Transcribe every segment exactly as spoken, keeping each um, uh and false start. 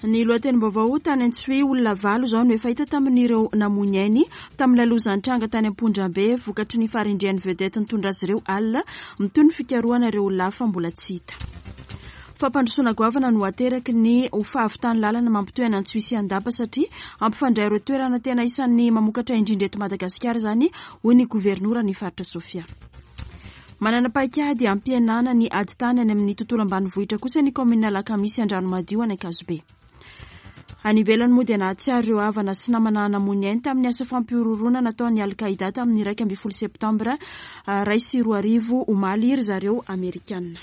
Ny lohatenim-baovao tany Antsohihy olona valo zao no efa hita tamin'ireo namonyainy tamin'ilay lozan-tranga tany Ampondrabe vokatry ny farindrian'ny vedety nitondra azy ireo alina mitony fikarohana ireo lafa mbola tsy hita. Fampandrosoana goavana no ateraky ny fahavitany lalana mampitohy any Antsohihy sy Andapa satria ampifandray ireo toerana tena isan'ny mamokatra indrindra eto Madagasikara zany hoy ny gouvernoura ny faritra Sofia. Manana paikady ampihenana ny ady tany any amin'ny tontolo ambanivohitra kosa ny komina Lakamisy Andranomadio any Akazobe. Any ivelany moa dia nahatsiaro ireo havana sy namana namonyainy tamin'ny asa fampiororona nataon'ny Al-Qaïda tamin'ny iraika ambin'ny folo septambra ray sy roa arivo omaly iry zareo Amerikanina.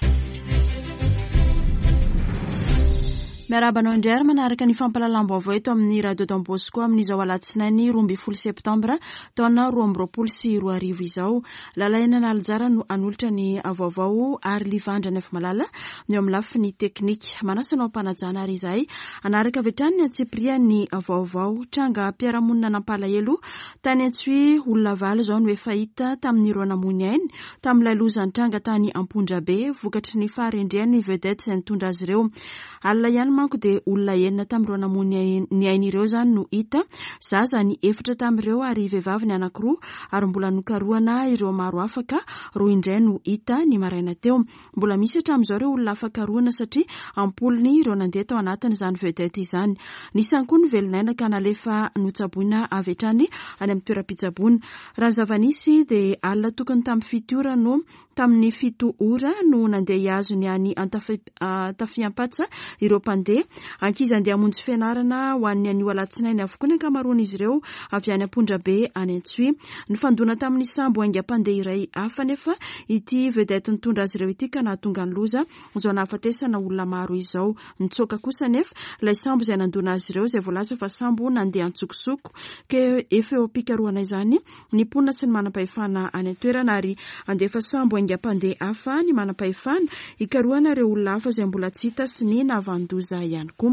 Miarabanao indray manaraka ny fampalalam-baovao eto amin'ny Radio Don Bosco amin'izao alatsinainy roa ambin'ny folo septambra taona roa amby roapolo sy roa arivo izao. Lalaina Nalijara no anolotra ny vaovao ary Livandra Nefa Malala ny amin'ny lafiny teknika. Manasanao mpanajana ary izay anaraka vetrany ny Antsipria ny vaovao tranga mpiaramonina nampalahelo tany Antsohihy olona valo zao no efa hita tamin'ireo namonyainy tamin'ilay lozan-tranga tany Ampondrabe vokatry ny farendrian'ny vedety izay nitondra azy ireo. Alina ihany manko de olona enina tamin'ireo namonyainy ireo zany no hita, zaza ny efatra tamin'ireo ary vehivavy ny anankiroa ary mbola nokarohana ireo maro afaka roa indray no hita ny maraina teo. Mbola misy hatramin'izao ireo olona afaka roana satria ampolony ireo nandeha tao anatiny izany vedety izany. Nisany koa ny velonaina ka nalefa notsaboina avy hatrany any amin'ny toeram-pitsaboina. Raha zava-nisy de alina tokony tamin'ny fito ora no tamin'ny fito ora no nandeha hiazo ny any Antafiampatsa ireo mpandeha. Ankizy andeha hamonjy fianarana ho an'ny anio alatsinainy avokoa ny ankamaroan'izy ireo avy any Ampondrabe any Antsohihy. Nifandona tamin'ny sambo aingam-pandeha iray hafa nefa ity vedety nitondra azy ireo ity ka nahatonga ny loza izao nahafatesana olona maro izao. Nitsoaka kosa nefa ilay sambo izay nandona azy ireo izay voalaza fa sambo nandeha antsokosoko ke efa eo am-pikarohana izany ny mponina sy ny manam-pahefana any an-toerana ary andefa sambo aingam-pandeha hafa ny manam-pahefana hikarohana ireo olona hafa izay mbola tsy hita sy ny navandoza ihany koa.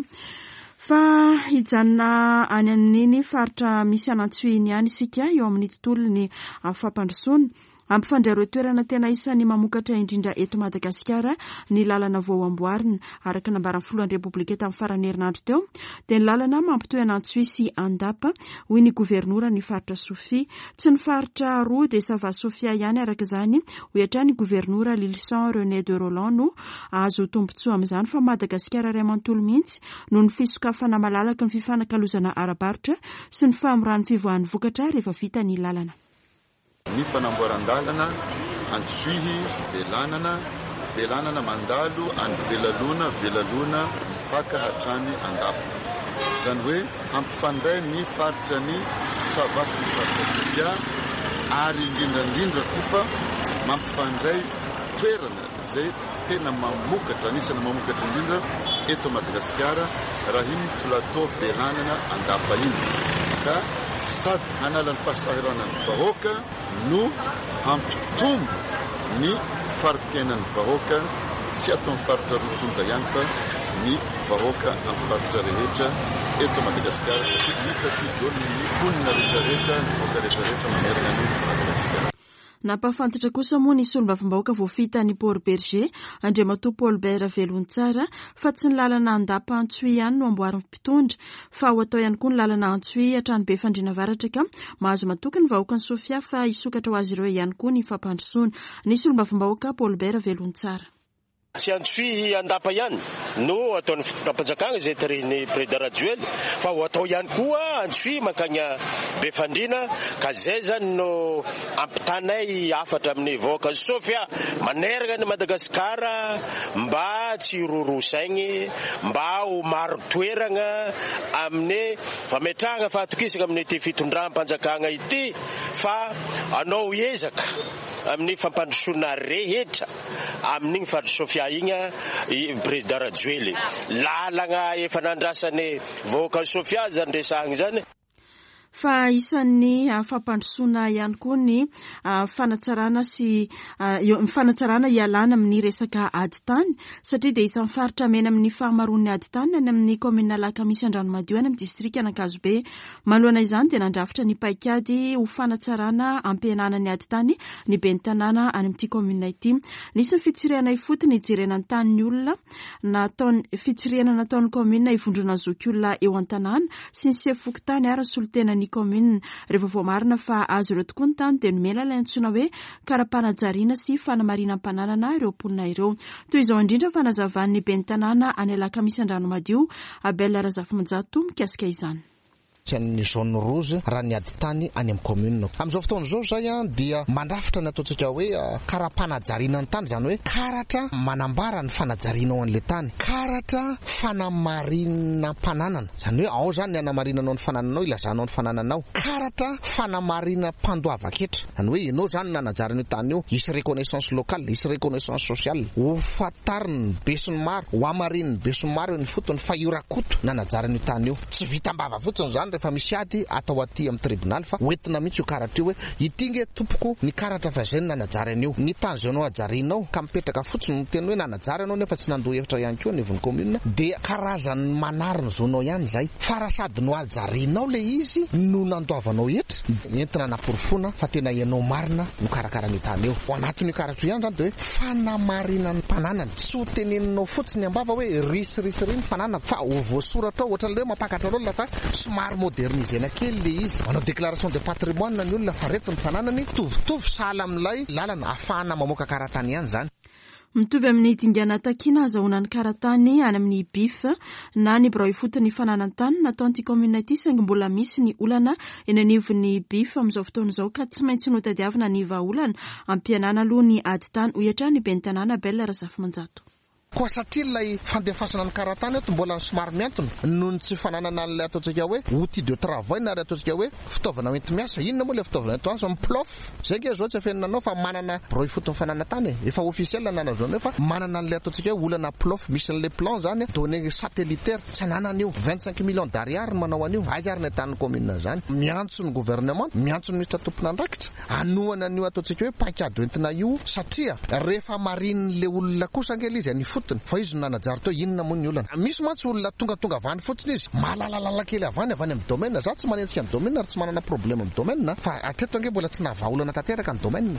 Fa hijanona any amin'iny faritra misy any Antsohihy ihany isika eo amin'ny tontolon'ny fampandrosoana. Ampifandray ireo toerana tena isan'ny mamokatra indrindra eto Madagasikara ny lalana vao amboarina araka nambaran'ny filohan'ny Repoblika tamin'ny farany herinandro teo dia ny lalana mampitohy any Antsohihy sy Andapa hoy ny gouvernoura ny faritra Sofia. Tsy ny faritra roa dia Sava Sofia ihany araka izany ho hatrany gouvernoura Lilson René de Roland no azo tombotsoa amin'izany fa Madagasikara ray manontolo mihitsy no ny fisokafana malalaka ny fifanakalozana ara-barotra sy ny famoran'ny fivoahan'ny vokatra rehefa vita ny lalana. Ny fanamboaran-dalana Antsohihy Belanana Belanana mandalo any Belalona Belalona faka hatrany Andapa. Izany hoe ampifandray ny faritra ny Sava sy ny faritra Sofia ary indrindrandrindra kofa mampifandray toerana izay tena mamokatra anisany mamokatra indrindra eto Madagasikara raha iny plateau Belanana Andapa iny ka sady hanala ny fahasahiranan'ny vahoaka no hampitombo ny farim-piainan'ny vahoaka tsy atao amin'ny faritra rotonda ihany fa ny vahoaka amin'ny faritra rehetra eto Madagasikara satria hita ty dolo ny mponina rehetrarehetra ny vahoaka rehetrarehetra mamerina ny Madagasikara. Nampafantatra kosa moa ny solombavambahoaka voafita ny Port Berger Andriamatoa Paul Bera Velontsara fa tsy ny lalana Andapa Antsohihy ihany no amboarin'ny mpitondra fa ho atao ihany koa ny lalana Antsohihy hatrany be fandriana varatra ka mahazo matoky ny vahoaka ny Sofia fa hisokatra ho azy ireo ihany koa ny fampandrosoana. Ny solombavambahoaka Paul Bera Velontsara. Tsy Antsohihy Andapa ihany no ataon'ny fitondram-panjakana izay tarihiny Président Rajoely fa ho atao ihany koa Antsohihy mankany Befandriana ka zay zany no ampitanay afatra amin'ny vahoaka Sofia manerana ny Madagasikara mba tsy rorosaigny mba ho maro toerana amin'ny fametrahana fahatokisana amin'ny ity fitondram-panjakana ity fa anao ezaka amin'ny fampandrosoana rehetra amin'igny faritra Sofia igny Président Rajoely lalana efa nandrasany vahoaka Sofia zany resahana zany. Fa isan'ny fampandrosoana ihany koa ny fanatsarana sy ny fanatsarana ialana amin'ny resaka aditany satria dia isan'ny faritra mena amin'ny fahamaroan'ny aditany any amin'ny komina Lakamisy Andranomadio any amin'ny distrika Anakazobe. Manoloana izany dia nandrafitra ny paikady ho fanatsarana ampihenana ny aditany ny ben'ny tanàna any amin'ity komina ity. Nisy fitsiriana ifotony ijerena ny tanin'ny olona nataony fitsiriana nataon'ny komina ivondrona zokiolona eo an-tanàna sy ny sefokotany ara solotena ny komina. Rehefa voamarina fa azo ireo tokoa ny tany dia nomena ilay antsoina hoe karapanajariana sy fanamarina ampananana ireo mponina ireo. Toy izao indrindra fanazavan'ny ben'ny tanàna any Alakamisy Andranomadio, Abel Razafimanjato mikasika izany. Ny jaune rouge raha ny aditany any amin'ny commune. Amin'izao fotoana izao zay dia mandrafitra ny ataontsika hoe karapanajariana ny tany, zany hoe karatra manambara ny fanajariana ao an'ilay tany, karatra fanamarina mpananana, zany hoe ao zany ny anamarinanao ny fanananao, ilazanao ny fanananao, karatra fanamarina mpandoava ketra, zany hoe ianao zany nanajary ny tany io, isy reconnaissance locale, isy reconnaissance sociale, ho fatariny besony maro, ho amarininy besony maro ny fotony fa iorakoto nanajary ny tany io. Tsy vita mbava fotsiny zany rehefa misy ady atao aty amin'ny tribunal fa hoentina mihitsy io karatra io hoe ity nge tompoko ny karatra fa zay nanajary an'io. Ny tany zay anao ajarinao ka mipetraka fotsiny ny teny hoe nanajary anao nefa tsy nandoa hevitra ihany koa neviny commune dia karazany manariny zonao ihany zay. Fa sady no ajarinao le izy no nandoavanao hetra entina naporofona fa tena ianao marina no karakara ny tany eo. Ao anatin'io karatra ihany zany dia hoe fanamarina ny mpananana. Tsy ho teneninao fotsiny ambava hoe risy risy ry ny mpananana fa ho voasoratra ao ohatran'ilay hoe mampakatra olona fa somary modernisena kely le izy. Manao déclaration de patrimoine ny olona fa reto ny tanànany tovitovy sahala amin'ilay lalana ahafahana mamoaka karatany ihany zany. Mitovy amin'ny dingana takiana azahoana ny karatany any amin'ny B I F na ny birao ifotony fananantany nataon'ity komina ity saingy mbola misy ny olana eny anivon'ny B I F amin'izao fotoana izao ka tsy maintsy notadiavina ny vahaolana ampianana aloha ny aditany uyatra ny ben'ny tanàna Bella Razafimanjato. Koa satria ilay fandefasana ny karatany eto mbola somary miantona noho ny tsy fananana an'ilay ataontsika hoe outil de travail na ataontsika hoe fitaovana mety miasa. Inona moa ilay fitaovana mety miasa? Plof. Zay nge zao tsy afeninanao fa manana birao ifotony fananantany efa officiel nana zao nefa manana an'ilay ataontsika hoe olana plof misy an'ilay plan zany donné satellitaire tsy ananany io vingt-cinq millions d'ariary manao an'io. Aiza ary ny tany commune zany miantso ny gouvernement, miantso ny ministra tompon'andraikitra anoana an'io ataontsika hoe paikady entina io satria rehefa mariny le olona kosa ngely izy any fotony fa izy nanajary teo inona moa ny olana. Misy mantsy olona tonga tonga avany fotsiny izy malalalala kely avany avany amin'ny domaine. Za tsy manentsika amin'ny domaine ary tsy manana problème amin'ny domaine fa atreto nge mbola tsy navaolana tanteraka ny domaine.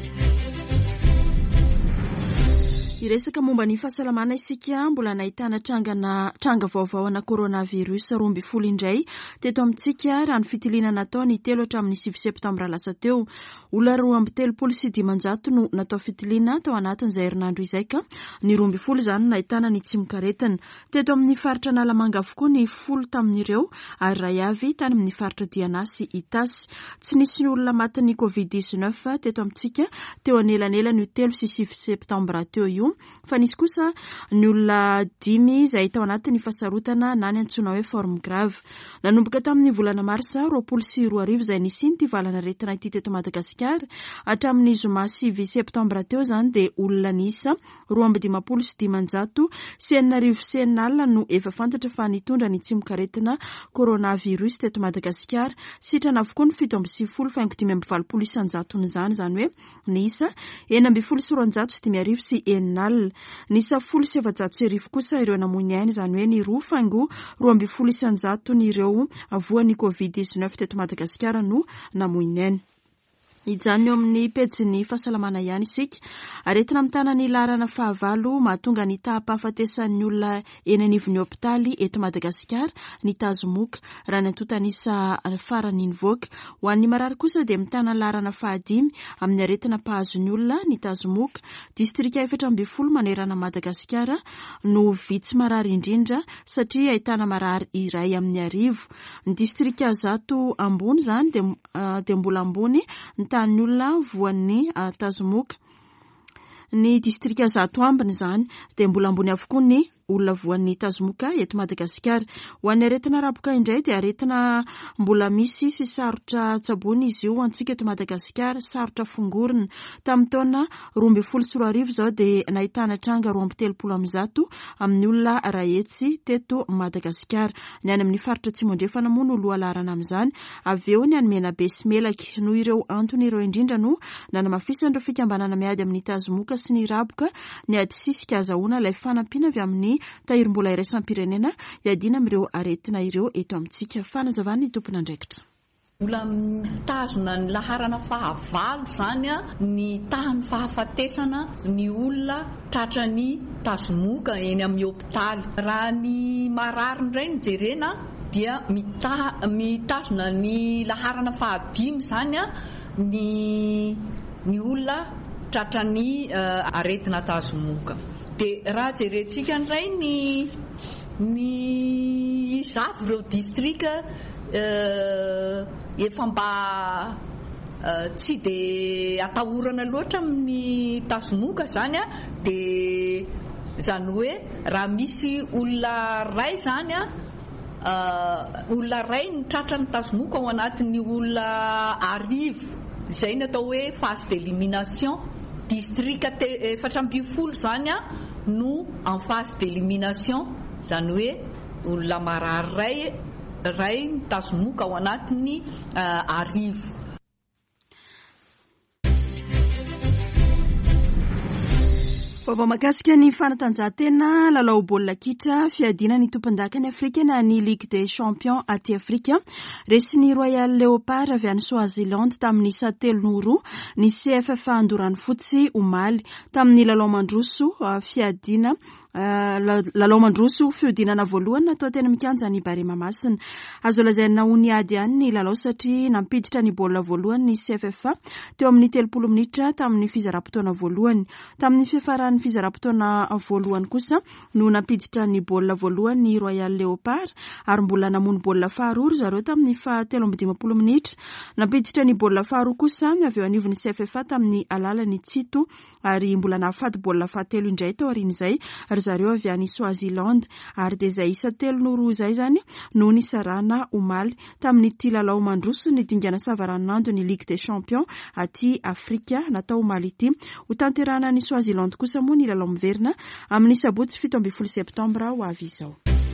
Iresaka momba ny fahasalamana isika mbola nahitana trangana tranga vaovao ana coronavirus roa ambin'ny folo indray teto amintsika raha ny fitiliana natao ny telo hatramin'ny sivy septambra lasa teo. Olona roa amby telopolo sy dimanjato no natao fitiliana tao anatin'izay herinandro izay ka ny roa ambin'ny folo izany nahitana ny tsimokaretina teto amin'ny faritra Analamanga avokoa ny folo tamin'ireo ary ray avy tany amin'ny faritra Diana sy Itasy. Tsy nisy olona maty ny covid dix-neuf teto amintsika teo anelanelany telo sy sivy septambra teo io. Fa nisy kosa ny olona dimy izay tao anatin'ny fasarotana na ny antsoina hoe forme grave. Nanomboka tamin'ny volana marsa roapolo sy roa arivo izay nisy ny valana retina ity teto Madagasikara hatramin'ny zoma sivy septambra teo zany dia olona nisa roa amby dimapolo sy dimanjato sy enina arivo sy enina alina no efa fantatra fa nitondra ny tsimokaretina coronavirus teto Madagasikara. Sitrana avokoa ny fito amby sivifolo faingo dimy amby valopolo isanjato zany zany hoe nisa enina amby folo sy roanjato sy dimy arivo sy enina alina. Nisa folo sy efajato sy arivo kosa ireo namoy ainy zany hoe ny roa faingo roa amby folo isanjato ny ireo voan'ny covid dix-neuf teto Madagasikara no namoy ainy. Ijanony eo amin'ny pejin'ny fahasalamana ihany isika. Aretina mitana ny laharana fahavalo mahatonga ny taham-pahafatesan'ny olona eny anivon'ny hopitaly eto Madagasikara ny tazomoka raha ny antotanisa farany nivoaka. Ho an'ny marary kosa dia mitana laharana fahadimy amin'ny aretina mpahazon'ny olona ny tazomoka. Distrika efatra amby folo manerana Madagasikara no vitsy marary indrindra satria ahitana marary iray amin'ny arivo. Ny distrika zato ambony zany dia uh, mbola ambony tany olona voan'ny tazomoka. Ny distrika zato ambiny zany dia mbola ambony avokoa ny olona voan'ny tazomoka eto Madagasikara. Ho an'ny aretina raboka indray dia aretina mbola misy sy sarotra tsabony izy io antsika eto Madagasikara, sarotra fongorina. Tamin'ny taona roa amby folo sy roa arivo zao dia nahitana tranga roa amby telopolo amby zato amin'ny olona rahetsy teto Madagasikara. Ny any amin'ny faritra Tsimondrefana moa no loha larana amin'izany. Avy eo ny any Menabe sy Melaky no ireo antony ireo indrindra no nanamafisandreo fikambanana miady amin'ny tazomoka sy ny raboka ny ady sisika azahoana ilay fanampiana avy amin'ny tahirim-bola iraisam-pirenena iadina amin'ireo aretina ireo eto amintsika. Fanazavana ny tompona andraikitra. Mbola mitazona ny laharana fahavalo zany a ny tahany fahafatesana ny olona tratran'ny tazomoka eny amin'ny hopitaly. Raha ny marary indray ny jerena dia mitazona ny laharana fahadimy zany a ny ny olona tratran'ny aretina tazomoka. Dia raha jerentsika indray ny ny izavy ireo distrika efa mba tsy dia atahorana loatra amin'ny tazomoka zany a, dia zany hoe raha misy olona ray zany a olona ray ny tratran'ny tazomoka ao anatin'ny olona arivo, izay ny atao hoe phase d'élimination. Distrika efatra amby folo zany a no en phase d'élimination, zany hoe olona marary ray ray ny tazomoka ao anatin'ny arivo. Vao mahakasika ny fanatanjahantena lalao baolina kitra fiadina ny tompon-daka ny Afrika na ny Ligue des Champions aty Afrika. Resy Royal Leopard avy any Swaziland tamin'ny isa telo no roa ny C F F andorany fotsy omaly tamin'ny lalao mandroso fiadina Uh, lalao mandroso fiodinana voalohany natao tena mikanja ny Barema Masina. Azo lazaina ho niady ihany ny lalao satria nampiditra ny baolina voalohany ny C F F teo amin'ny telopolo minitra tamin'ny fizarapotoana voalohany. Tamin'ny fiafaran'ny fizarapotoana voalohany kosa no nampiditra ny baolina voalohany ny Royal Leopard ary mbola namono baolina faharoa zareo tamin'ny fahatelo amby dimapolo minitra. Nampiditra ny baolina faharoa kosa avy eo anivon'ny C F F tamin'ny alalan'ny Tsito ary mbola nahafady baolina fahatelo indray tao aorian'izay zareo avy any Swaziland ary dia izay isa telo no roa izay zany no nisarana omaly tamin'ny ity lalao mandroso ny dingana savaranando ny Ligue des Champions aty Afrika natao omaly ity. Ho tanterana ny Swaziland kosa moa ny lalao miverina amin'ny sabotsy fito amby folo septambra ho avy izao.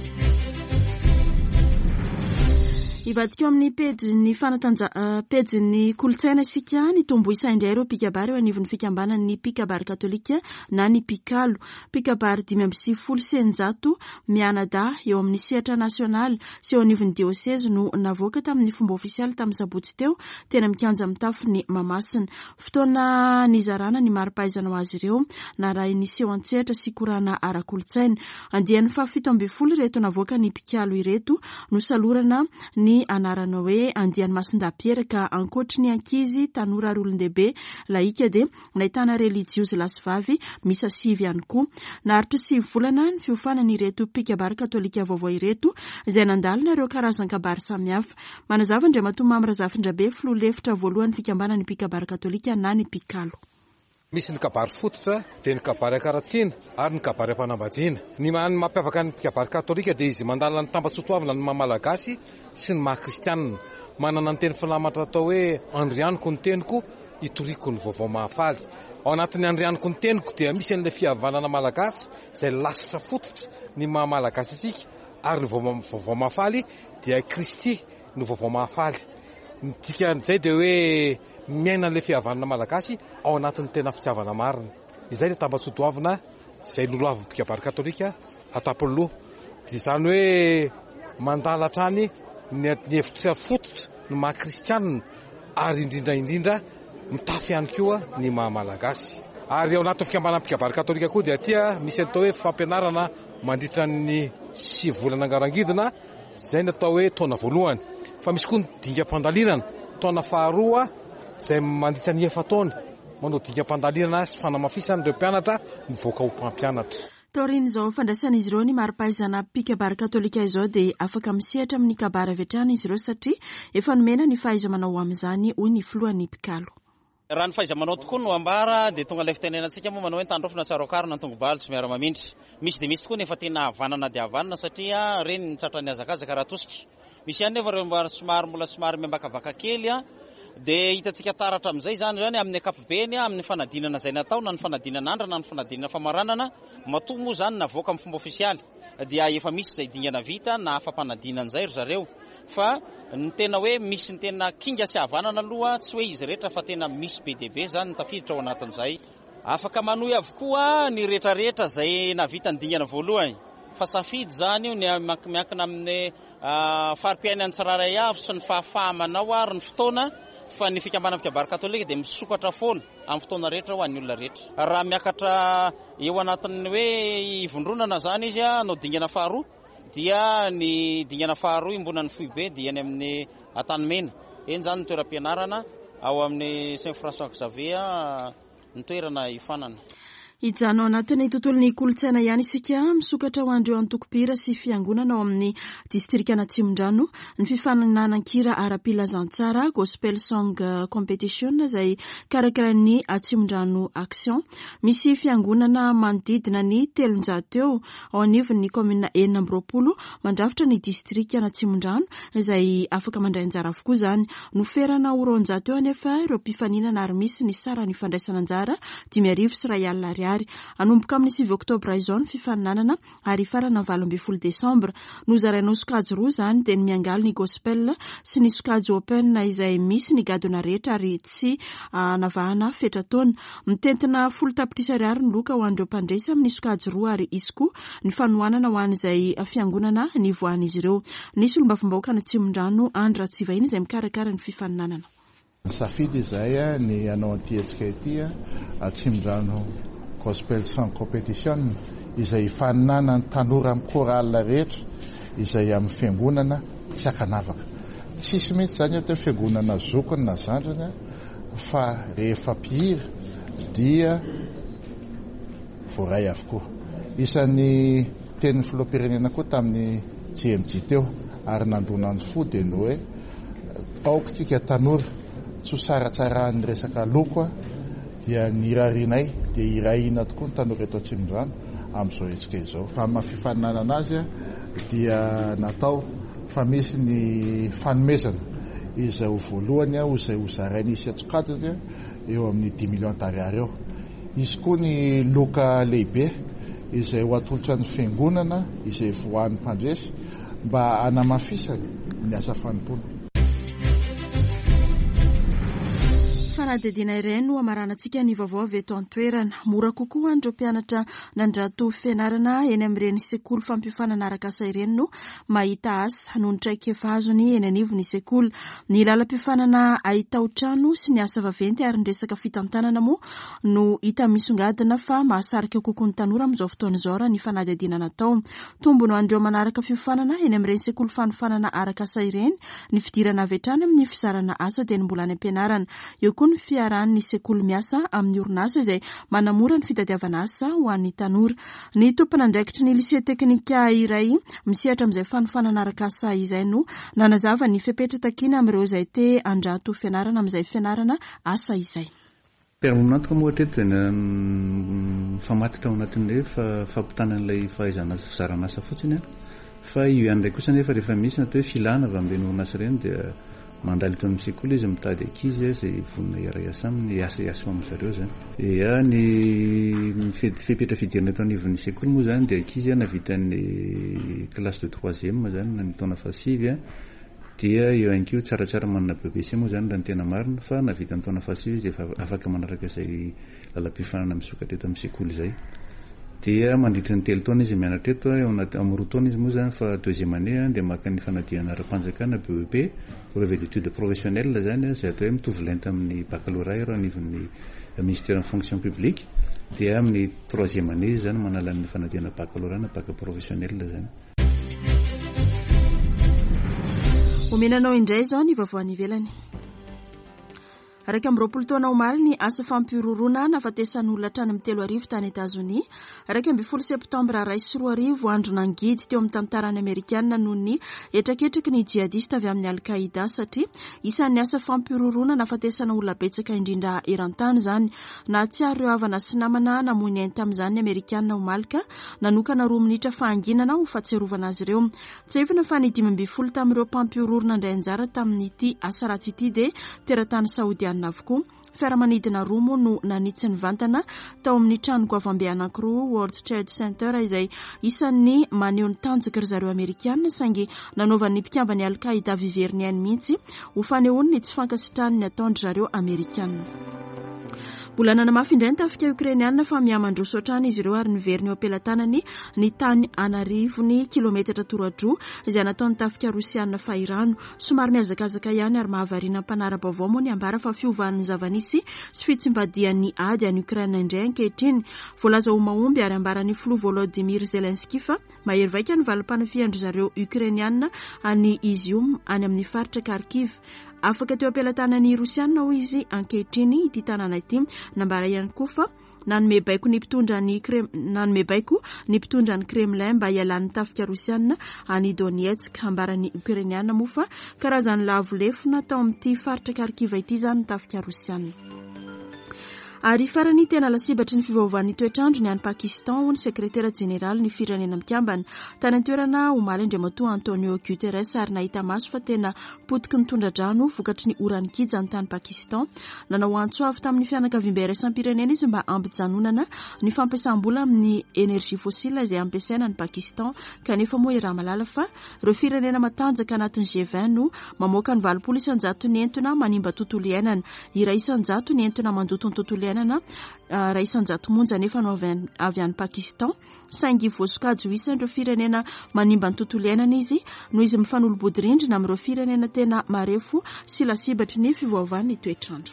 Ivadika amin'ny pejy fanatanja uh, pejy ny kolotsaina sika ny tomboisa indray ireo pikabary eo anivon'ny fikambanan'ny pikabary katolika na ny pikalo. Pikabary dimy amby sivifolo sy eninjato mianada eo amin'ny sehatra nasionaly sy eo anivon'ny dioseze no navoaka tamin'ny fomba ofisialy tamin'ny sabotsy teo tena mikanja amin'ny tafon'ny Mamasina. Fotoana nizarana ny mari-pahaizana ho azy ireo na raha nisy eo an-tsehatra sy korana ara-kolotsaina. Andian'ny fahafito amby folo ireto navoaka ny pikalo ireto no salorana ny anarana hoe andiany masinda-pieraka ankoatry ny ankizy tanora ary olon-dehibe laika dia nahitana religiozy lasivavy misa sivy ihany koa. Naharitra sivy volana ny fiofanana ireto pikabary katolika vaovao ireto izay nandalina ireo karazan-kabary samihafa. Manazava indray matoma Amirazafindrabe filoha lefitra voalohany fikambanany pikabary katolika na ny pikalo. Misy ny kabary fototra dia ny kabary akaratsiana ary ny kabary ampanambadiana. Ny mampiavaka ny pikabary katolika dia izy mandalina ny tambatsotsoavina ny mahamalagasy sy ny mahakristianina. Manana ny teny filamatra atao hoe andrianiko ny teniko itoriko ny vaovao mahafaly. Ao anatin'ny andrianiko ny teniko dia misy an'ilay fihavanana malagasy izay lasitra fototra ny mahamalagasy asika ary ny vaovao mahafaly dia Kristy ny vaovao mahafaly. Ny dikan'izay dia hoe miaina an'ilay fihavanana malagasy ao anatin'ny tena fitiavana marina. Izay ilay tambatsotsoavina izay loloavy pikabary katolika atapoloha. Dia izany hoe mandalatra any ny hevitra fototra ny mahakristianina ary indrindra indrindra mitafy ihany koa ny mahamalagasy. Ary ao anatin'ny fikambanana pikabary katolika koa dia aty misy atao hoe fampianarana mandritra ny sivy volana angarangidina izay natao hoe taona voalohany. Fa misy koa ny dingam-pandalinana taona faharoa izay mandritra ny efataona manao dingam-pandalinana sy fanamafisana ireo mpianatra mivoaka ho mpampianatra. Taoriany izao fandraisan'izy ireo ny mari-pahaizana pikabary katolika izao dia afaka misehatra amin'ny kabary avy hatrany izy ireo satria efa nomena ny fahaiza manao amin'izany hoy ny filohan'ny pikalo. raha ny fahaiza-manao tokoa no ambara dia tonga ilay fitenenantsika moa manao hoe tandrofona tsarokaro na tongobaly tsy miara-mamindry. Misy dia misy tokoa nefa tena havanana dia havanana satria reny ny tratrany hazakazaka raha tosika. Misy ihany nefa ireo somary mbola somary miambakabaka kely a dia hitantsika taratra amin'izay zany zany amin'ny ankapobeny amin'ny fanadinana izay natao na ny fanadinana andra na ny fanadinana famaranana matoa moa zany navoaka amin'ny fomba ofisialy dia efa misy izay dingana vita na afa-panadinana izay ry zareo. Fa ny tena hoe misy ny tena kinga sy havanana aloha tsy hoe izy rehetra fa tena misy be dia be zany tafiditra ao anatin'izay. Afaka manohy avokoa ny rehetrarehetra izay navita ny dingana voalohany. Fa safidy zany io ny miankina amin'ny fari-piainan'ny tsiraray avy sy ny fahafahamanao ary ny fotoana fa ny fikambanana mpikabary katolika dia misokatra foana amin'ny fotoana rehetra ho an'ny olona rehetra. Raha miakatra eo anatin'ny hoe ivondronana zany izy a no dingana faharoa dia ny dingana faharoa imbonan'ny foibe dia any amin'ny Antanimena. Eny zany ny toeram-pianarana ao amin'ny Saint François Xavier ny toerana ifanana. Hijano ao anatin'ny tontolon'ny kolontsaina ihany isika misokatra ho andreo antokopira sy fiangonana ao amin'ny distrikana Tsimondrano ny fifanananan-kira ara-pilazantsara Gospel Song Competition izay karakaran'ny Tsimondrano Action. Misy fiangonana manodidina ny telonjato eo ao anivon'ny komina enina amby roapolo mandrafitra ny distrikana Tsimondrano izay afaka mandray anjara avokoa zany. Noferana ho roanjato eo anefa ireo mpifaninana ary misy ny sara ny fandraisana anjara dimy arivo sy iray alina ariary. Anomboka amin'ny sivy oktobra izao ny fifaninanana ary farana valo ambin'ny folo desambra nozarainao sokajy roa zany dia ny miangaly ny gospel sy ny sokajy open izay misy ny gadona rehetra ary tsy navahana fetrataona. Mitentina folo tapitrisa ariary ny loka ho an'ireo mpandresy amin'ny sokajy roa ary izy koa ny fanohanana ho an'izay fiangonana ny voan'izy ireo. Nisy olombavambahoaka ny Tsimondrano Andra Tsivainy izay mikarakara ny fifaninanana. Safidy izay ny anao antietsika ity a Tsimondrano Gospel Song Competition izay ifaninana ny tanora amin'ny korala rehetra izay amin'ny fiangonana tsy akanavaka. Tsisy mihitsy zany atao fiangonana zokony na zandrana fa rehefa mpihira dia voaray avokoa. Isan'ny tenin'ny filoham-pirenena koa tamin'ny G M J teo ary nandona ny fo dia ny hoe aoka tsika tanora tsy ho saratsarahan'ny resaka loko dia ny irarinay dia irahina tokoa ny tanora eto Tsimondrano amin'izao hetsika izao. Fa amin'ny fifaninanana azy dia natao fa misy ny fanomezana izay ho voalohany ho izay ho zarainy isy atsokajiny eo amin'ny dix millions d'ariary eo. Izy koa ny loka lehibe izay ho atolotra ny fiangonana izay voan'ny mpandresy mba hanamafisany ny asa fanompona. Fanadidina iray no amaranantsika ny vaovao avy eto an-toerana. Mora kokoa andreo mpianatra nandrato fianarana eny amin'ireny sekoly fampifanana arakasa ireny no mahita asa noho ny traikefa azony eny anivon'ny sekoly. Ny lalam-pifanana ahitao trano sy ny asa vaventy ary ny resaka fitantanana moa no hita misongadina fa mahasarika kokoa ny tanora amin'izao fotoana izao raha ny fanadidina natao. Tombono andreo manaraka fifanana eny amin'ireny sekoly fanofanana arakasa ireny ny fidirana avy hatrany amin'ny fizarana asa dia ny mbola any am-pianarana. Eo koa ny fiaran'ny sekoly miasa amin'ny orinasa izay manamora ny fitadiavana asa ho an'ny tanora. Ny tompon'andraikitry ny lycée teknika iray misehatra amin'izay fanofanana arakasa izay no nanazava ny fepetra takina amin'ireo izay te andrato fianarana amin'izay fianarana asa izay. Permanente moa hatreto dia famatitra ao anatin'ilay fampitanan'ilay fahaizana fizarana asa fotsiny fa io ihany indray kosa nefa rehefa misy natao hoe filana avy amin'ny orinasa ireny dia mandalo eto amin'ny sekoly izy mitady ankizy izay vonona iara-iasa aminy asa iasa amin'ny zareo zany. Ia ny fepetra fidirana eto anivon'ny sekoly moa zany dia ankizy navitan'ny classe de troisième zany na ny taona fahasivy dia eo ihany tsaratsara manana B B C moa zany raha ny tena marina fa navita ny taona fahasivy dia afaka manaraka izay lalam-pifanana misokatra eto amin'ny sekoly izay. Dia mandritra ny telo taona izy mianatra eto eo anaty amin'ny roa taona izy moa zany fa deuxième année dia maka ny fanadihana ara-panjakana B E P brevet d'études professionnelles zany izay atao hoe mitovy lenta amin'ny baccalauréat ero anivon'ny ministère de fonction publique dia amin'ny troisième année izy zany manala ny fanadihana baccalauréat na bac professionnel zany. Omenanao indray izao ny vaovao any ivelany. Raika amby roapolo taona omaly ny asa fampirorona nafatesan'ny olona hatrany amin'ny telo arivo tany Etazonia. Raika amby folo septambra ray sy roa arivo andro nangidy teo amin'ny tantarany Amerikanina noho ny etraketraky ny jihadista avy amin'ny Al-Qaïda satria isan'ny asa fampirorona nafatesana olona betsaka indrindra eran-tany zany. Na tsiary ireo havana sy namana namoy ny tamin'izany ny Amerikanina omalika nanokana roa minitra fahanginana ho fahatsiarovana azy ireo. Tsy efana fa ny dimy amby folo tamin'ireo mpampirorona indray anjara tamin'ity asa ratsy ity dia teratany Saodiana avokoa. Fiaramanidina roa moa no nanitsy ny vantana tao amin'ny trano goavambe anankiroa World Trade Center izay isan'ny maneho ny tanjaka ry zareo Amerikanina saingy nanaovan'ny mpikambany Al-Qaïda viveriny ihany mihitsy ho fanehoany ny tsy fankasitrahany ataondry zareo Amerikanina. Mbola nanamafy indray ny tafika Ukrainiana fa mihamandroso hatrany izy ireo ary niveriny eo ampelantanany ny tany anarivony kilometatra toradroa izay nataon'ny tafika Rosiana fahirano. Somary miazakazaka ihany ary mahavariana mpanara-baovao moa ny ambara fa fiovan'ny zavanisy sy fitsimbadian'ny ady any Ukraina indray ankehitriny. Voalaza ho mahomby ary ambaran'ny filoha Volodymyr Zelensky fa mahery vaika ny valim-panafiandry zareo Ukrainiana any Izium any amin'ny faritra Kharkiv. Afaka teo ampelantanan'ny Rosiana ho izy ankehitriny ity tanàna ity. Nambara ihany koa fa nanome baiko ny mpitondra ny nanome baiko ny mpitondra ny Kremlin mba hialan'ny tafika Rosiana any Donetsk. Ambaran'ny Ukrainiana moa fa karazany lavolefona tao amin'ity faritra Kharkiv ity zany tafika Rosiana. Ary farany tena lasibatry ny fivaovan'ny toetrandro ny any Pakistan ho ny sekretera jeneraly ny firenena mikambana. Tany an-toerana omaly andriamatoa Antonio Guterres ary nahita maso fa tena potiky ny tondra-drano vokatry ny orany kija ny tany Pakistan. Nanao antsoavy tamin'ny fianakaviam-be iraisam-pirenena izy mba ampijanonana ny fampiasam-bola amin'ny energia fosila izay ampiasaina ny Pakistan kanefa moa raha malala fa ireo firenena matanjaka anatin'ny G vingt no mamoaka ny valopolo isanjato ny entona manimba tontolo iainana. Iray isanjato ny entona mandoto ny tontolo iainana raha isanjato monja nefa no avy any Pakistan saingy voasokajy ho isan'ireo firenena manimba ny tontolo iainana izy no izy mifanolobodyrindrina amin'ireo firenena tena marefo sy lasibatry ny fivoavan'ny toetrandro.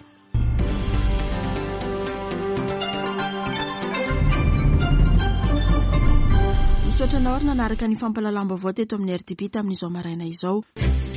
Misaotra naorina naraka ny fampalalam-baovao teto amin'ny R D B tamin'izao maraina izao.